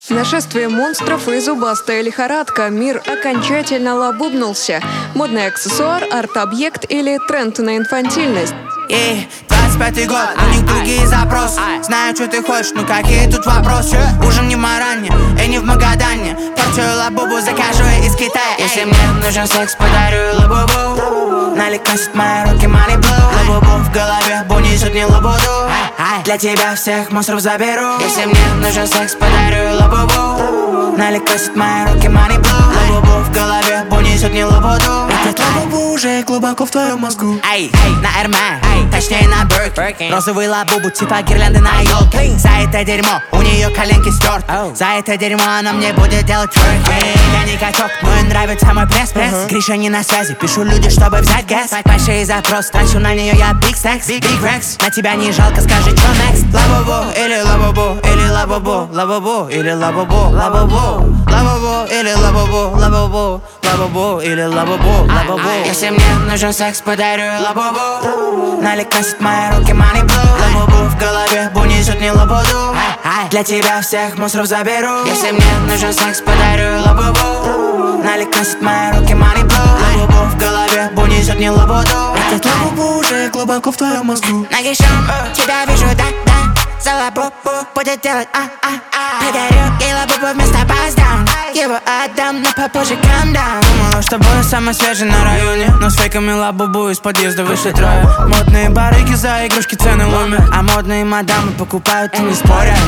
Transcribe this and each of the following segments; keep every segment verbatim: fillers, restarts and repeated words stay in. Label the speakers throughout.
Speaker 1: Нашествие монстров и зубастая лихорадка. Мир окончательно лабубнулся. Модный аксессуар, арт-объект или тренд на инфантильность.
Speaker 2: И двадцать пятый год, у них другие запросы. Знаю, что ты хочешь, ну какие тут вопросы? Ужин не в Маране и не в Магадане. Порцию лабубу закажу из Китая. Если мне нужен секс, подарю лабубу. Наликосит мои руки money blue. Лабубу в голове, бу несет не лабуду. Для тебя всех монстров заберу. Если мне нужен секс, подарю лабубу. Наликосит мои руки money blue. Лабубу в голове, бу несет не лабуду. Этот лабубу уже глубоко в твоем мозгу. Эй, на Эрме, точнее на Birkin. Розовый лабубу типа гирлянды на елке. За это дерьмо у нее коленки стерт. За это дерьмо она мне будет делать twerking. Я не качок, но ей нравится мой пресс-пресс. Гриша не на связи, пишу люди, чтобы взять гэс. Большие запрос, трачу на нее я big stacks, big racks. На тебя не жалко, скажи, что next? Лабубу или лабубу, или лабубу, лабубу или лабубу, лабубу, лабубу или лабубу, лабубу, лабубу или лабубу, лабубу. Если мне нужен секс, подарю лабубу. Наликосит мои руки money blue. Лабубу в голове, бу несет не лабуду. Для тебя всех монстров заберу. Если мне нужен секс, подарю лабубу. Наликосит мои руки money blue. Лабубу в голове, бу несет не лабуду. Этот лабубу уже глубоко в твоем мозгу. Нагишом, тебя вижу, да-да. За лабубу будет делать а-а-а. Подарю ей лабубу вместо баздаун. Его отдам, но попозже calm down. Думала, что буду самый свежий на районе, но с фейками лабубу из подъезда вышли трое. Модные барыги за игрушки цены ломят, а модные мадамы покупают и не спорят.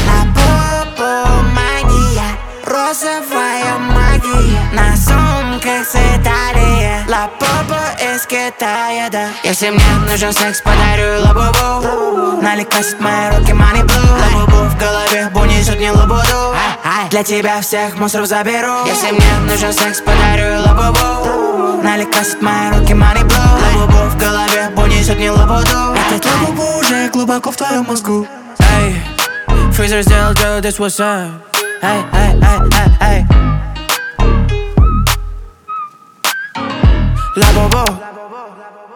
Speaker 2: Лабубу мания, розовая магия. На сумках с Италии, лабубу из Китая, да. Если мне нужен секс, подарю лабубу. Наликосит мои руки money blue. Лабубу в голове, бу несет не лабуду. Для тебя всех монстров заберу. Если мне нужен секс, подарю лабубу. Наликосит мои руки money blue. Лабубу в голове, бу несет не лабуду. Этот лабубу уже глубоко в твоем мозгу. Эй, Freezer сделал Joe, this what's up. Эй, эй, эй, эй, эй. Лабубу.